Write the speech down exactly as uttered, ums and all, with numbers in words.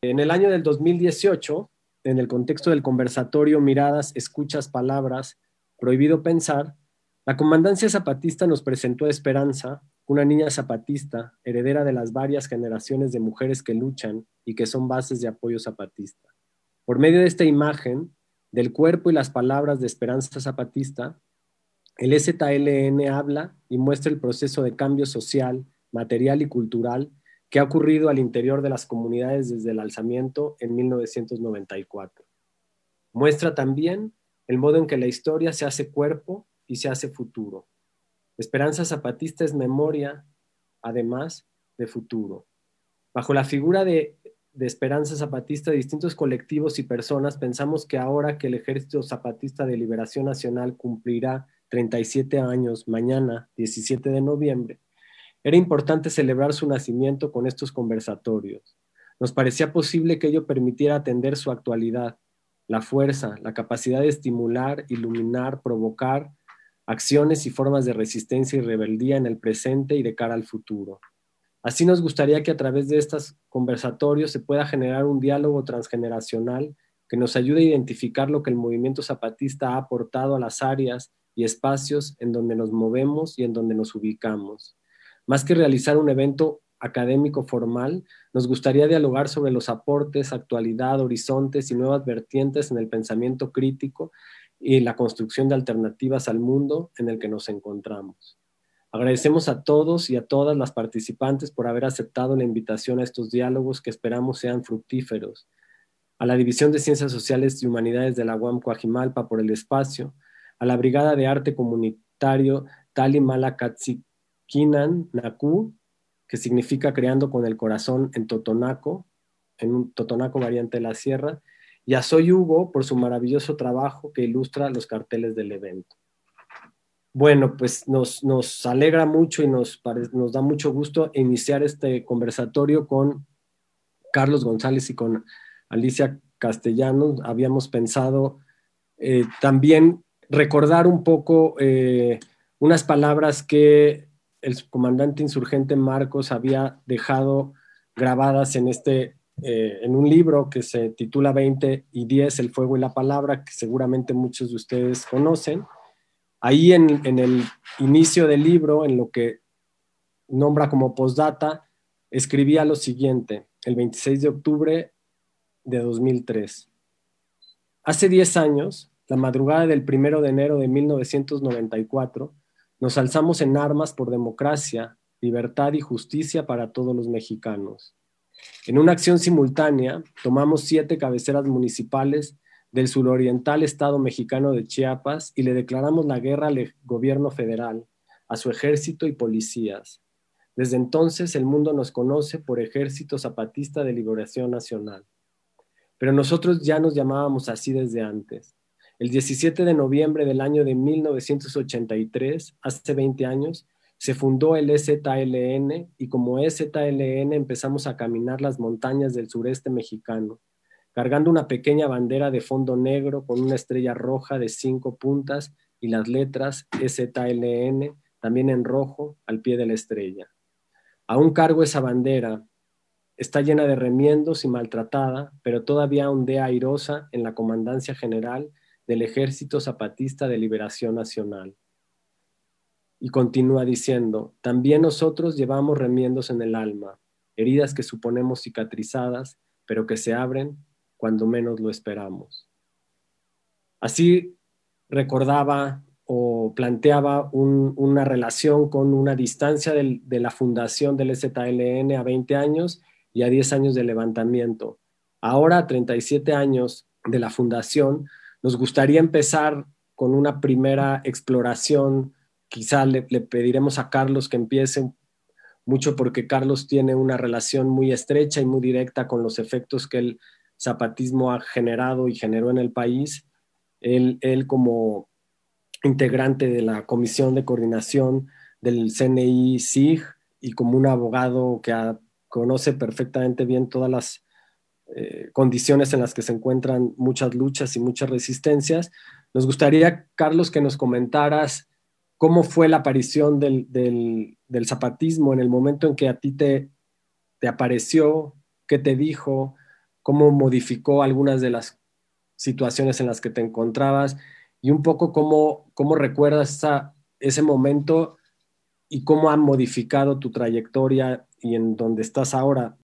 En el año del dos mil dieciocho, en el contexto del conversatorio Miradas, Escuchas, Palabras, Prohibido Pensar, la Comandancia Zapatista nos presentó a Esperanza, una niña zapatista, heredera de las varias generaciones de mujeres que luchan y que son bases de apoyo zapatista. Por medio de esta imagen, del cuerpo y las palabras de Esperanza Zapatista, el E Z L N habla y muestra el proceso de cambio social, material y cultural que ha ocurrido al interior de las comunidades desde el alzamiento en mil novecientos noventa y cuatro. Muestra también el modo en que la historia se hace cuerpo y se hace futuro. Esperanza Zapatista es memoria, además de futuro. Bajo la figura de, de Esperanza Zapatista, distintos colectivos y personas pensamos que ahora que el Ejército Zapatista de Liberación Nacional cumplirá treinta y siete años mañana, diecisiete de noviembre, era importante celebrar su nacimiento con estos conversatorios. Nos parecía posible que ello permitiera atender su actualidad, la fuerza, la capacidad de estimular, iluminar, provocar acciones y formas de resistencia y rebeldía en el presente y de cara al futuro. Así nos gustaría que a través de estos conversatorios se pueda generar un diálogo transgeneracional que nos ayude a identificar lo que el movimiento zapatista ha aportado a las áreas y espacios en donde nos movemos y en donde nos ubicamos. Más que realizar un evento académico formal, nos gustaría dialogar sobre los aportes, actualidad, horizontes y nuevas vertientes en el pensamiento crítico y la construcción de alternativas al mundo en el que nos encontramos. Agradecemos a todos y a todas las participantes por haber aceptado la invitación a estos diálogos que esperamos sean fructíferos. A la División de Ciencias Sociales y Humanidades de la U A M Coajimalpa por el espacio, a la Brigada de Arte Comunitario Tali Malacatziquinan Nacú, que significa creando con el corazón en Totonaco, en un Totonaco variante de la sierra, y a Soy Hugo por su maravilloso trabajo que ilustra los carteles del evento. Bueno, pues nos, nos alegra mucho y nos, nos da mucho gusto iniciar este conversatorio con Carlos González y con Alicia Castellanos. Habíamos pensado eh, también recordar un poco eh, unas palabras que el comandante insurgente Marcos había dejado grabadas en, este, eh, en un libro que se titula veinte y diez, El fuego y la palabra, que seguramente muchos de ustedes conocen. Ahí en, en el inicio del libro, en lo que nombra como postdata, escribía lo siguiente, el veintiséis de octubre de dos mil tres. Hace diez años, la madrugada del primero de enero de mil novecientos noventa y cuatro, nos alzamos en armas por democracia, libertad y justicia para todos los mexicanos. En una acción simultánea, tomamos siete cabeceras municipales del suroriental estado mexicano de Chiapas y le declaramos la guerra al gobierno federal, a su ejército y policías. Desde entonces el mundo nos conoce por Ejército Zapatista de Liberación Nacional. Pero nosotros ya nos llamábamos así desde antes. El diecisiete de noviembre del año de mil novecientos ochenta y tres, hace veinte años, se fundó el E Z L N y como E Z L N empezamos a caminar las montañas del sureste mexicano, cargando una pequeña bandera de fondo negro con una estrella roja de cinco puntas y las letras E Z L N también en rojo al pie de la estrella. Aún cargo esa bandera, está llena de remiendos y maltratada, pero todavía ondea airosa en la Comandancia General del Ejército Zapatista de Liberación Nacional. Y continúa diciendo, también nosotros llevamos remiendos en el alma, heridas que suponemos cicatrizadas, pero que se abren cuando menos lo esperamos. Así recordaba o planteaba un, una relación con una distancia del, de la fundación del E Z L N a veinte años y a diez años de levantamiento. Ahora, a treinta y siete años de la fundación, nos gustaría empezar con una primera exploración. Quizá le, le pediremos a Carlos que empiece mucho porque Carlos tiene una relación muy estrecha y muy directa con los efectos que el zapatismo ha generado y generó en el país. Él, él como integrante de la Comisión de Coordinación del C N I S I G y como un abogado que ha, conoce perfectamente bien todas las eh, condiciones en las que se encuentran muchas luchas y muchas resistencias. Nos gustaría, Carlos, que nos comentaras cómo fue la aparición del, del, del zapatismo en el momento en que a ti te, te apareció, qué te dijo, cómo modificó algunas de las situaciones en las que te encontrabas y un poco cómo, cómo recuerdas esa, ese momento y cómo ha modificado tu trayectoria y en donde estás ahora.